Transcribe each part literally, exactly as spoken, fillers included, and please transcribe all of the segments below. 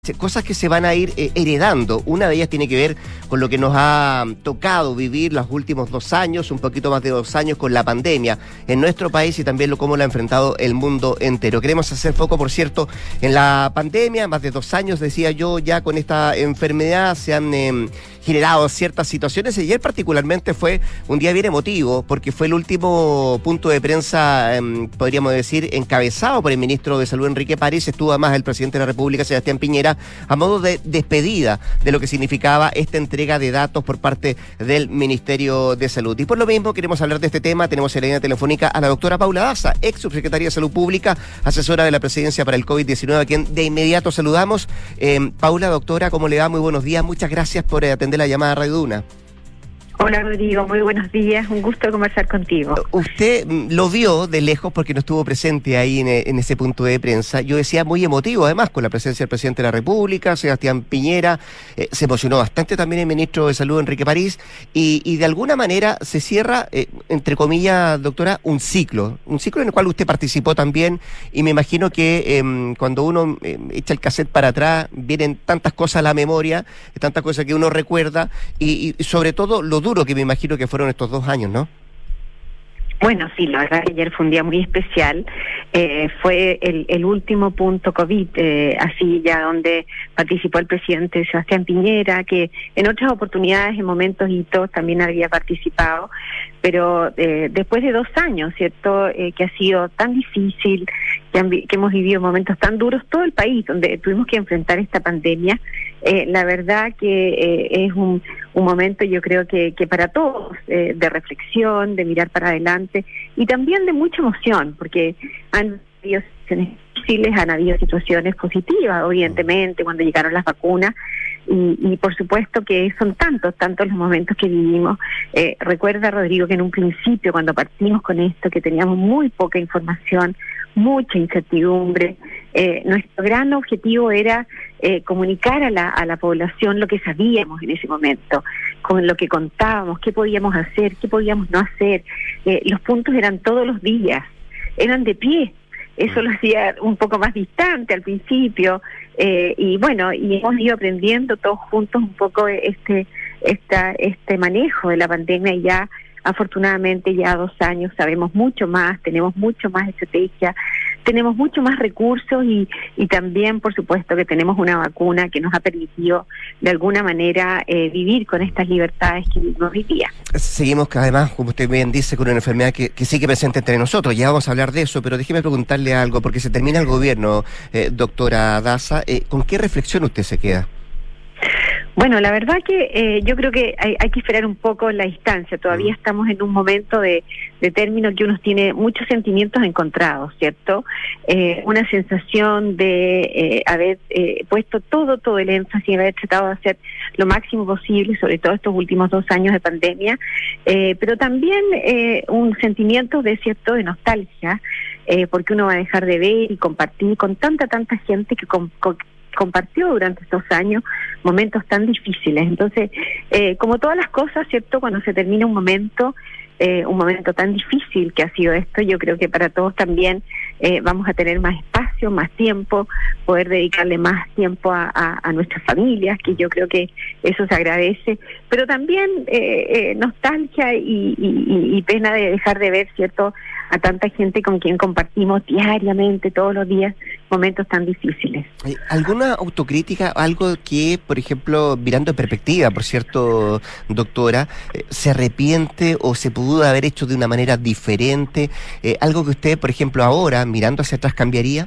Cosas que se van a ir eh, heredando. Una de ellas tiene que ver con lo que nos ha tocado vivir los últimos dos años, un poquito más de dos años con la pandemia en nuestro país y también lo cómo lo ha enfrentado el mundo entero. Queremos hacer foco, por cierto, en la pandemia. Más de dos años, decía yo, ya con esta enfermedad se han eh, generado ciertas situaciones. Ayer particularmente fue un día bien emotivo porque fue el último punto de prensa, eh, podríamos decir, encabezado por el ministro de Salud, Enrique París. Estuvo además el presidente de la República, Sebastián Piñera, a modo de despedida de lo que significaba esta entrega de datos por parte del Ministerio de Salud. Y por lo mismo queremos hablar de este tema. Tenemos en la línea telefónica a la doctora Paula Daza, ex subsecretaria de Salud Pública, asesora de la Presidencia para el COVID diecinueve, a quien de inmediato saludamos. Eh, Paula, doctora, ¿cómo le va? Muy buenos días. Muchas gracias por eh, atender la llamada a Radio Duna. Hola Rodrigo, muy buenos días, un gusto conversar contigo. Usted lo vio de lejos porque no estuvo presente ahí en, en ese punto de prensa. Yo decía muy emotivo, además, con la presencia del presidente de la República, Sebastián Piñera. Eh, se emocionó bastante también el ministro de Salud, Enrique París, y, y de alguna manera se cierra, eh, entre comillas, doctora, un ciclo, un ciclo en el cual usted participó también, y me imagino que eh, cuando uno eh, echa el cassette para atrás, vienen tantas cosas a la memoria, tantas cosas que uno recuerda, y, y sobre todo lo duro que me imagino que fueron estos dos años, ¿no? Bueno, sí, la verdad que ayer fue un día muy especial. Eh, fue el, el último punto COVID, eh, así ya donde participó el presidente Sebastián Piñera, que en otras oportunidades, en momentos hitos, también había participado, pero eh, después de dos años, ¿cierto?, eh, que ha sido tan difícil, que, han, que hemos vivido momentos tan duros, todo el país, donde tuvimos que enfrentar esta pandemia. Eh, la verdad que eh, es un, un momento, yo creo que, que para todos, eh, de reflexión, de mirar para adelante y también de mucha emoción, porque han habido situaciones difíciles, han habido situaciones positivas, evidentemente, cuando llegaron las vacunas, y, y por supuesto que son tantos, tantos los momentos que vivimos. Eh, recuerda, Rodrigo, que en un principio, cuando partimos con esto, que teníamos muy poca información, mucha incertidumbre. Eh, nuestro gran objetivo era eh, comunicar a la, a la población lo que sabíamos en ese momento, con lo que contábamos, qué podíamos hacer, qué podíamos no hacer. Eh, los puntos eran todos los días, eran de pie. Eso lo hacía un poco más distante al principio, eh, y bueno, y hemos ido aprendiendo todos juntos un poco este, esta, este manejo de la pandemia, y ya afortunadamente ya dos años sabemos mucho más, tenemos mucho más estrategia, tenemos mucho más recursos y, y también, por supuesto, que tenemos una vacuna que nos ha permitido de alguna manera eh, vivir con estas libertades que vivimos hoy día. Seguimos que además, como usted bien dice, con una enfermedad que, que sigue presente entre nosotros. Ya vamos a hablar de eso, pero déjeme preguntarle algo, porque se termina el gobierno, eh, doctora Daza. Eh, ¿Con qué reflexión usted se queda? Bueno, la verdad que eh, yo creo que hay, hay que esperar un poco la distancia. Todavía estamos en un momento de, de término que uno tiene muchos sentimientos encontrados, ¿cierto? Eh, una sensación de eh, haber eh, puesto todo, todo el énfasis, haber tratado de hacer lo máximo posible, sobre todo estos últimos dos años de pandemia, eh, pero también eh, un sentimiento de cierto de nostalgia, eh, porque uno va a dejar de ver y compartir con tanta, tanta gente que con, con compartió durante estos años momentos tan difíciles. Entonces, eh, como todas las cosas, ¿cierto?, cuando se termina un momento, eh, un momento tan difícil que ha sido esto, yo creo que para todos también eh, vamos a tener más espacio, más tiempo, poder dedicarle más tiempo a, a, a nuestras familias, que yo creo que eso se agradece, pero también eh, eh, nostalgia y, y, y pena de dejar de ver, ¿cierto?, a tanta gente con quien compartimos diariamente, todos los días, momentos tan difíciles. ¿Alguna autocrítica, algo que, por ejemplo, mirando en perspectiva, por cierto, doctora, eh, se arrepiente o se pudo haber hecho de una manera diferente? Eh, ¿Algo que usted, por ejemplo, ahora, mirando hacia atrás, cambiaría?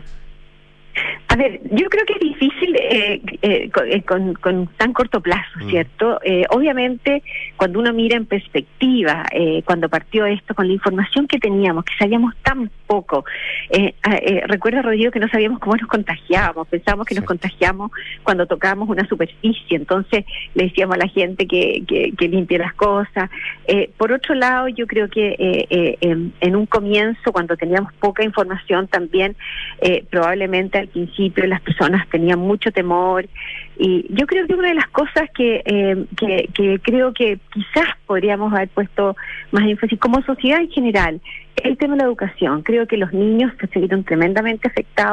A ver, yo creo que es difícil eh, eh, con, eh, con, con tan corto plazo, ¿cierto? Eh, obviamente, cuando uno mira en perspectiva, eh, cuando partió esto, con la información que teníamos, que sabíamos tan poco, eh, eh, recuerda, Rodrigo, que no sabíamos cómo nos contagiábamos, pensábamos que nos contagiamos cuando tocábamos una superficie, entonces le decíamos a la gente que, que, que limpie las cosas. Eh, por otro lado, yo creo que eh, eh, en, en un comienzo, cuando teníamos poca información también, eh, probablemente al principio las personas tenían mucho temor, y yo creo que una de las cosas que, eh, que, que creo que quizás podríamos haber puesto más énfasis como sociedad en general, el tema de la educación. Creo que los niños se vieron tremendamente afectados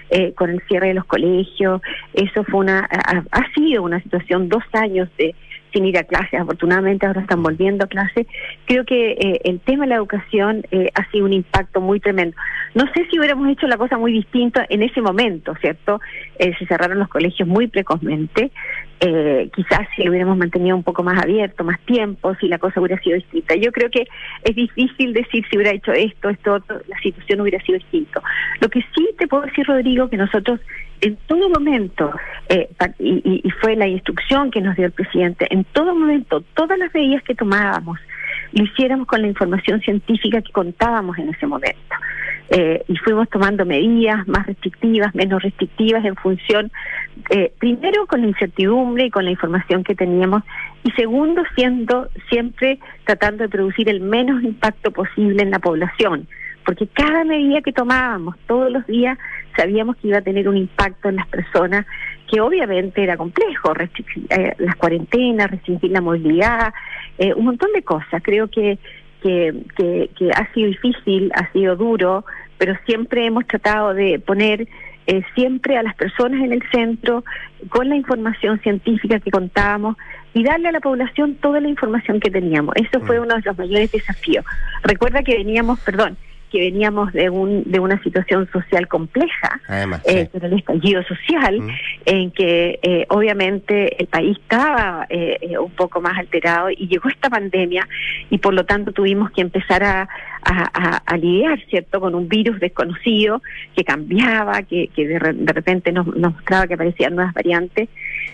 eh, con el cierre de los colegios. Eso fue una, ha, ha sido una situación, dos años de sin ir a clases, afortunadamente ahora están volviendo a clases. Creo que eh, el tema de la educación eh, ha sido un impacto muy tremendo. No sé si hubiéramos hecho la cosa muy distinta en ese momento, ¿cierto? Eh, se cerraron los colegios muy precozmente, eh, quizás si lo hubiéramos mantenido un poco más abierto, más tiempo, si la cosa hubiera sido distinta. Yo creo que es difícil decir si hubiera hecho esto, esto, otro, la situación hubiera sido distinta. Lo que sí te puedo decir, Rodrigo, que nosotros en todo momento, eh, y, y fue la instrucción que nos dio el presidente, en todo momento, todas las medidas que tomábamos, lo hiciéramos con la información científica que contábamos en ese momento. Eh, y fuimos tomando medidas más restrictivas, menos restrictivas en función, eh, primero con la incertidumbre y con la información que teníamos, y segundo, siendo siempre tratando de producir el menos impacto posible en la población, porque cada medida que tomábamos todos los días sabíamos que iba a tener un impacto en las personas, que obviamente era complejo, restringir eh, las cuarentenas, restringir la movilidad, eh, un montón de cosas. Creo que, que, que, que ha sido difícil, ha sido duro, pero siempre hemos tratado de poner eh, siempre a las personas en el centro, con la información científica que contábamos, y darle a la población toda la información que teníamos. Eso fue uno de los mayores desafíos. Recuerda que veníamos, perdón, que veníamos de un de una situación social compleja, además, eh, sí. Pero el estallido social, mm. en que eh, obviamente el país estaba eh, eh, un poco más alterado, y llegó esta pandemia, y por lo tanto tuvimos que empezar a, a, a, a lidiar, ¿cierto?, con un virus desconocido que cambiaba, que, que de, re, de repente nos, nos mostraba que aparecían nuevas variantes,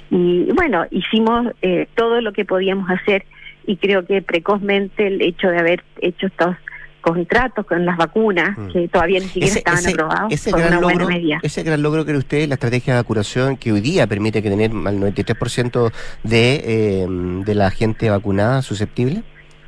y bueno, hicimos eh, todo lo que podíamos hacer, y creo que precozmente el hecho de haber hecho estos contratos con las vacunas, mm. que todavía ni siquiera ese, estaban ese, aprobados, ese por gran una buena logro, medida. Ese gran logro, ¿cree usted, la estrategia de vacunación que hoy día permite que tener al noventa y tres por ciento de, eh, de la gente vacunada susceptible?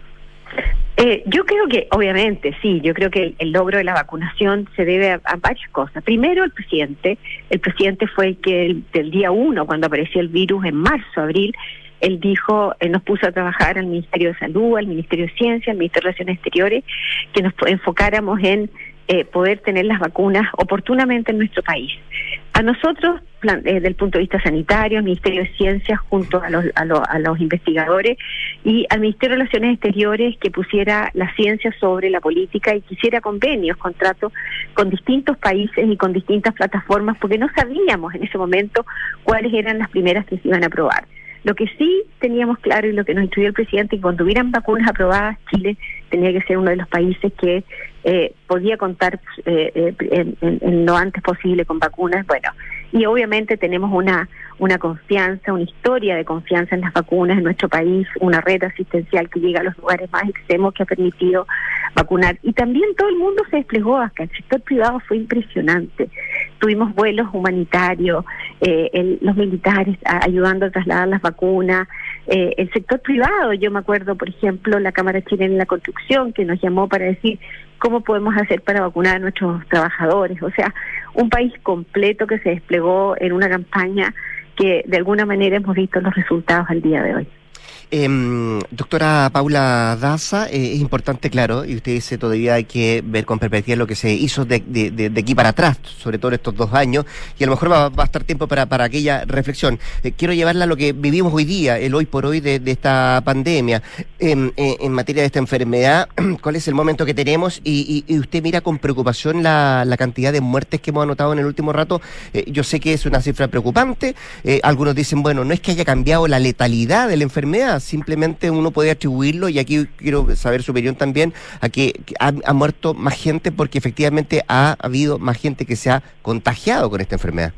Eh, yo creo que, obviamente, sí, yo creo que el, el logro de la vacunación se debe a, a varias cosas. Primero, el presidente. El presidente fue el que el, del día uno, cuando apareció el virus en marzo, abril, él dijo, él nos puso a trabajar al Ministerio de Salud, al Ministerio de Ciencia, al Ministerio de Relaciones Exteriores, que nos enfocáramos en eh, poder tener las vacunas oportunamente en nuestro país. A nosotros, plan, eh, desde el punto de vista sanitario, al Ministerio de Ciencias, junto a los, a, los, a los investigadores, y al Ministerio de Relaciones Exteriores, que pusiera la ciencia sobre la política y quisiera convenios, contratos con distintos países y con distintas plataformas, porque no sabíamos en ese momento cuáles eran las primeras que se iban a aprobar. Lo que sí teníamos claro, y lo que nos instruyó el presidente, que cuando hubieran vacunas aprobadas, Chile tenía que ser uno de los países que eh, podía contar eh, eh, en, en, en lo antes posible con vacunas. Bueno, y obviamente tenemos una una confianza, una historia de confianza en las vacunas en nuestro país, una red asistencial que llega a los lugares más extremos, que ha permitido vacunar. Y también todo el mundo se desplegó acá, el sector privado fue impresionante. Tuvimos vuelos humanitarios, eh, el, los militares a, ayudando a trasladar las vacunas, eh, el sector privado. Yo me acuerdo, por ejemplo, la Cámara Chilena de la Construcción, que nos llamó para decir cómo podemos hacer para vacunar a nuestros trabajadores. O sea, un país completo que se desplegó en una campaña que de alguna manera hemos visto los resultados al día de hoy. Eh, doctora Paula Daza, eh, es importante, claro, y usted dice todavía hay que ver con perspectiva lo que se hizo de, de, de, de aquí para atrás, sobre todo estos dos años, y a lo mejor va, va a estar tiempo para, para aquella reflexión. Eh, quiero llevarla a lo que vivimos hoy día, el hoy por hoy de, de esta pandemia, eh, eh, en materia de esta enfermedad. ¿Cuál es el momento que tenemos? Y, y, y usted mira con preocupación la, la cantidad de muertes que hemos anotado en el último rato. Eh, yo sé que es una cifra preocupante. Eh, algunos dicen, bueno, no es que haya cambiado la letalidad de la enfermedad, simplemente uno puede atribuirlo, y aquí quiero saber su opinión también, a que ha, ha muerto más gente porque efectivamente ha habido más gente que se ha contagiado con esta enfermedad.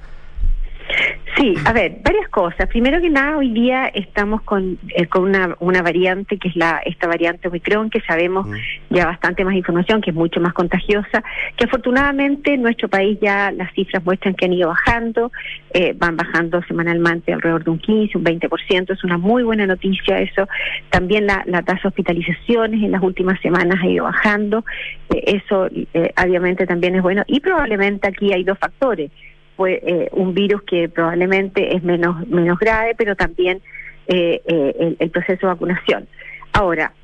Sí, a ver, varias cosas. Primero que nada, hoy día estamos con eh, con una una variante que es la esta variante Omicron, que sabemos mm. ya bastante más información, que es mucho más contagiosa, que afortunadamente en nuestro país ya las cifras muestran que han ido bajando, eh, van bajando semanalmente alrededor de un quince, un veinte por ciento, es una muy buena noticia eso. También la, la tasa de hospitalizaciones en las últimas semanas ha ido bajando, eh, eso eh, obviamente también es bueno, y probablemente aquí hay dos factores. Fue eh, un virus que probablemente es menos menos grave, pero también eh, eh, el, el proceso de vacunación. Ahora,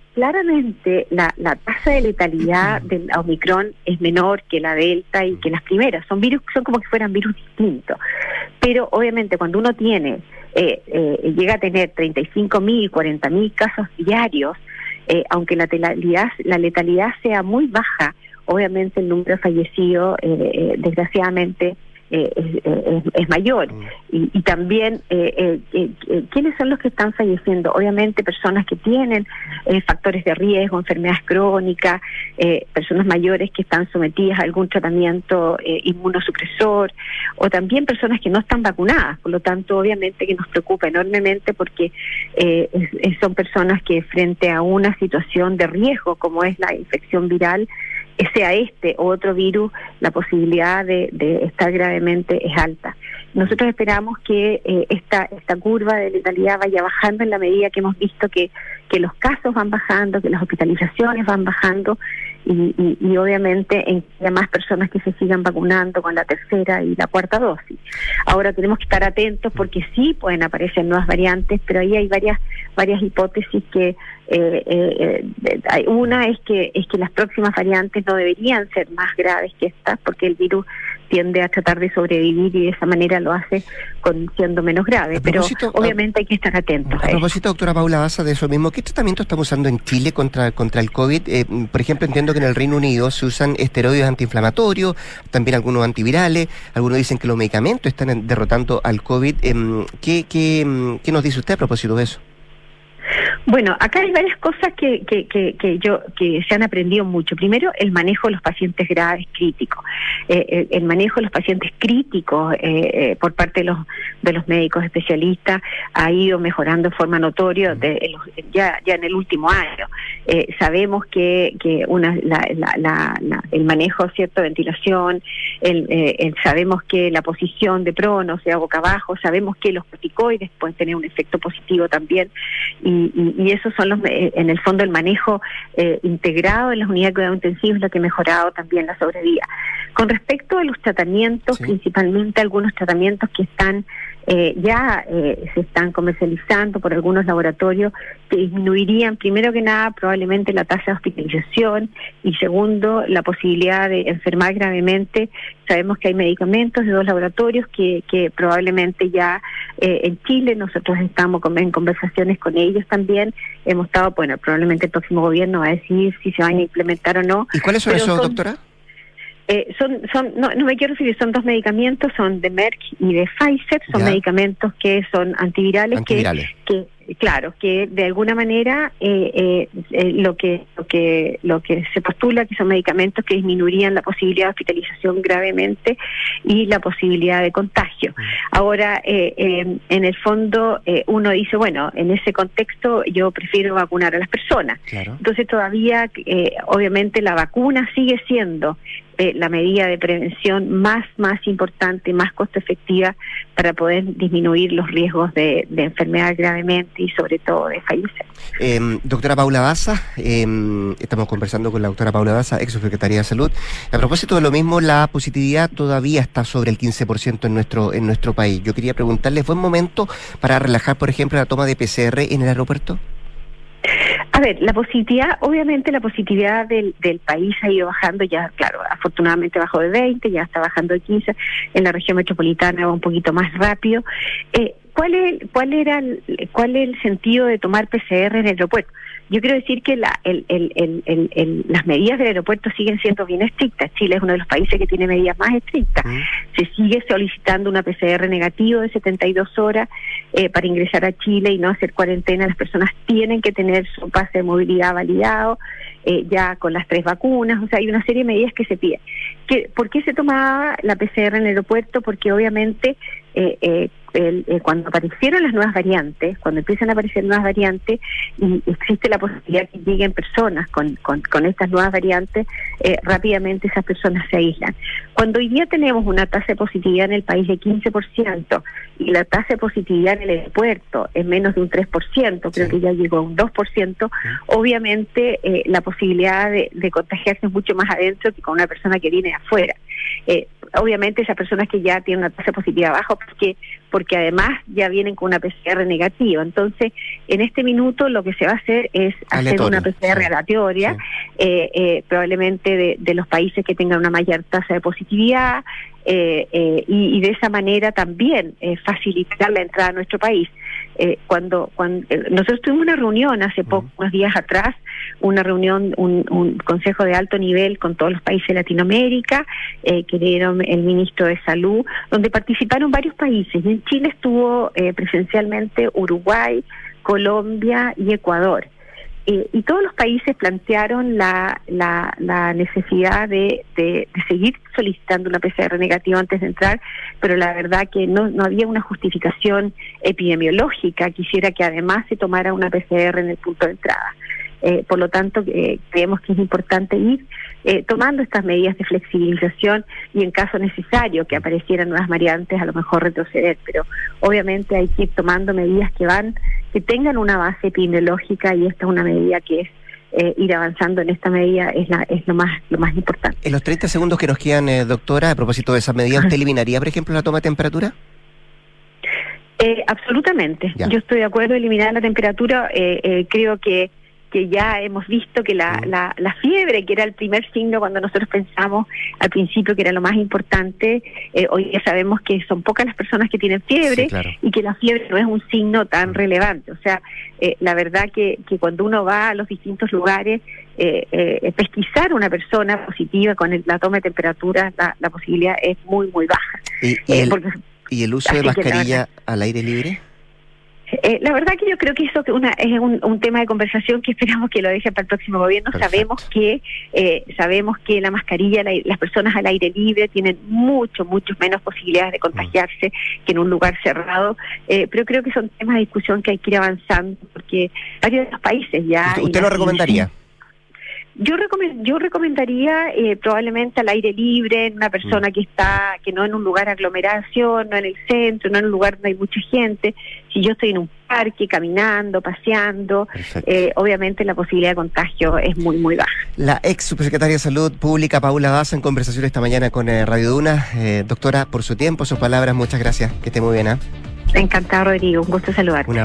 claramente la, la tasa de letalidad del Omicron es menor que la Delta y que las primeras. Son virus, son como que fueran virus distintos. Pero obviamente cuando uno tiene, eh, eh, llega a tener treinta y cinco mil, cuarenta mil casos diarios, eh, aunque la letalidad, la letalidad sea muy baja, obviamente el número de fallecidos, eh, eh, desgraciadamente, Eh, es, es, es mayor. Y, y también, eh, eh, eh, ¿quiénes son los que están falleciendo? Obviamente personas que tienen eh, factores de riesgo, enfermedades crónicas, eh, personas mayores que están sometidas a algún tratamiento eh, inmunosupresor, o también personas que no están vacunadas. Por lo tanto, obviamente que nos preocupa enormemente porque eh, es, es, son personas que frente a una situación de riesgo como es la infección viral, sea este o otro virus, la posibilidad de, de estar gravemente es alta. Nosotros esperamos que eh, esta esta curva de letalidad vaya bajando en la medida que hemos visto que, que los casos van bajando, que las hospitalizaciones van bajando y, y, y obviamente en que haya más personas que se sigan vacunando con la tercera y la cuarta dosis. Ahora tenemos que estar atentos porque sí pueden aparecer nuevas variantes, pero ahí hay varias varias hipótesis que eh, eh, eh, una es que es que las próximas variantes no deberían ser más graves que estas porque el virus tiende a tratar de sobrevivir y de esa manera lo hace con siendo menos grave, pero obviamente hay que estar atentos. A, a propósito, doctora Paula Daza, de eso mismo, ¿qué tratamiento estamos usando en Chile contra contra el COVID? Eh, por ejemplo, entiendo que en el Reino Unido se usan esteroides antiinflamatorios, también algunos antivirales, algunos dicen que los medicamentos están derrotando al COVID. Eh, ¿qué, qué, ¿Qué nos dice usted a propósito de eso? Bueno, acá hay varias cosas que, que, que, que yo que se han aprendido mucho. Primero, el manejo de los pacientes graves críticos. Eh, el, el manejo de los pacientes críticos eh, eh, por parte de los de los médicos especialistas ha ido mejorando de forma notoria de, ya ya en el último año. Eh, sabemos que que una la, la, la, la, el manejo, cierto, ventilación, el, eh, el, sabemos que la posición de prono, o sea, boca abajo, sabemos que los corticoides pueden tener un efecto positivo también. Y Y, y esos son los, en el fondo, el manejo eh, integrado en las unidades de cuidado intensivo es lo que ha mejorado también la sobrevida. Con respecto a los tratamientos, sí. Principalmente algunos tratamientos que están eh, ya eh, se están comercializando por algunos laboratorios que disminuirían, primero que nada, probablemente la tasa de hospitalización y segundo, la posibilidad de enfermar gravemente. Sabemos que hay medicamentos de dos laboratorios que, que probablemente ya eh, en Chile nosotros estamos en conversaciones con ellos también. Hemos estado, bueno, probablemente el próximo gobierno va a decidir si se van a implementar o no. ¿Y cuáles son esos, son, doctora? Eh, son, son, no, no me quiero referir, son dos medicamentos, son de Merck y de Pfizer, son ya. medicamentos que son antivirales, antivirales. que, que claro, que de alguna manera eh, eh, eh, lo que lo que lo que se postula que son medicamentos que disminuirían la posibilidad de hospitalización gravemente y la posibilidad de contagio. Ahora, eh, eh, en el fondo, eh, uno dice, bueno, en ese contexto yo prefiero vacunar a las personas. Claro. Entonces todavía, eh, obviamente, la vacuna sigue siendo eh, la medida de prevención más más importante, más costo efectiva para poder disminuir los riesgos de, de enfermedad gravemente y sobre todo de fallecer. Eh, doctora Paula Daza, eh, estamos conversando con la doctora Paula Daza, ex secretaria de Salud. A propósito de lo mismo, la positividad todavía está sobre el quince por ciento en nuestro en nuestro país. Yo quería preguntarle, ¿fue un momento para relajar, por ejemplo, la toma de P C R en el aeropuerto? A ver, la positividad, obviamente la positividad del, del país ha ido bajando, ya claro, afortunadamente bajó de veinte, ya está bajando de quince, en la región metropolitana va un poquito más rápido. Eh, ¿cuál es, cuál era el, cuál es el sentido de tomar P C R en el aeropuerto? Yo quiero decir que la, el, el, el, el, el, las medidas del aeropuerto siguen siendo bien estrictas. Chile es uno de los países que tiene medidas más estrictas. Mm. Se sigue solicitando una P C R negativo de setenta y dos horas eh, para ingresar a Chile y no hacer cuarentena. Las personas tienen que tener su pase de movilidad validado, eh, ya con las tres vacunas. O sea, hay una serie de medidas que se piden. ¿Qué, ¿Por qué se tomaba la P C R en el aeropuerto? Porque obviamente eh, eh, el, eh, cuando aparecieron las nuevas variantes, cuando empiezan a aparecer nuevas variantes y existe la posibilidad que lleguen personas con, con, con estas nuevas variantes, eh, rápidamente esas personas se aíslan. Cuando hoy día tenemos una tasa de positividad en el país de quince por ciento y la tasa de positividad en el aeropuerto es menos de un tres por ciento, creo sí. que ya llegó a un dos por ciento, sí. obviamente eh, la posibilidad de, de contagiarse es mucho más adentro que con una persona que viene de afuera. Eh, obviamente esas personas que ya tienen una tasa positiva baja, porque porque además ya vienen con una P C R negativa. Entonces, en este minuto lo que se va a hacer es aleatorio, hacer una P C R sí, aleatoria, sí. Eh, eh, probablemente de, de los países que tengan una mayor tasa de positividad, eh, eh, y, y de esa manera también eh, facilitar la entrada a nuestro país. Eh, cuando cuando eh, nosotros tuvimos una reunión hace pocos uh-huh. días atrás, una reunión, un, un consejo de alto nivel con todos los países de Latinoamérica, eh, que dieron el ministro de Salud, donde participaron varios países. En Chile estuvo eh, presencialmente Uruguay, Colombia y Ecuador. Eh, y todos los países plantearon la, la, la necesidad de, de, de seguir solicitando una P C R negativa antes de entrar, pero la verdad que no, no había una justificación epidemiológica que hiciera que además se tomara una P C R en el punto de entrada. Eh, por lo tanto, eh, creemos que es importante ir eh, tomando estas medidas de flexibilización y en caso necesario que aparecieran nuevas variantes, a lo mejor retroceder, pero obviamente hay que ir tomando medidas que van, que tengan una base epidemiológica, y esta es una medida que es eh, ir avanzando en esta medida es, la, es lo más lo más importante. En los treinta segundos que nos quedan, eh, doctora, a propósito de esa medida, ¿usted eliminaría, por ejemplo, la toma de temperatura? Eh, absolutamente. Ya. Yo estoy de acuerdo en eliminar la temperatura. Eh, eh, creo que que ya hemos visto que la, la, la fiebre, que era el primer signo cuando nosotros pensamos al principio que era lo más importante, eh, hoy ya sabemos que son pocas las personas que tienen fiebre, sí, claro, y que la fiebre no es un signo tan relevante. O sea, eh, la verdad que, que cuando uno va a los distintos lugares, eh, eh, pesquisar una persona positiva con el, la toma de temperatura, la, la posibilidad es muy, muy baja. ¿Y, y, eh, el, porque, ¿y el uso de mascarilla al aire libre? Eh, la verdad que yo creo que eso que una, es un, un tema de conversación que esperamos que lo deje para el próximo gobierno. Perfecto. Sabemos que eh, sabemos que la mascarilla, la, las personas al aire libre tienen mucho, mucho menos posibilidades de contagiarse mm. que en un lugar cerrado, eh, pero creo que son temas de discusión que hay que ir avanzando, porque varios de los países ya... ¿Usted, usted lo recomendaría? Yo, recomend, yo recomendaría eh, probablemente al aire libre, en una persona mm. que está, que no en un lugar de aglomeración, no en el centro, no en un lugar donde hay mucha gente. Si yo estoy en un parque, caminando, paseando, eh, obviamente la posibilidad de contagio es muy, muy baja. La ex subsecretaria de Salud Pública, Paula Daza, en conversación esta mañana con eh, Radio Duna. Eh, doctora, por su tiempo, sus palabras, muchas gracias. Que esté muy bien, ¿eh? Encantado, Rodrigo. Un gusto saludarte. Una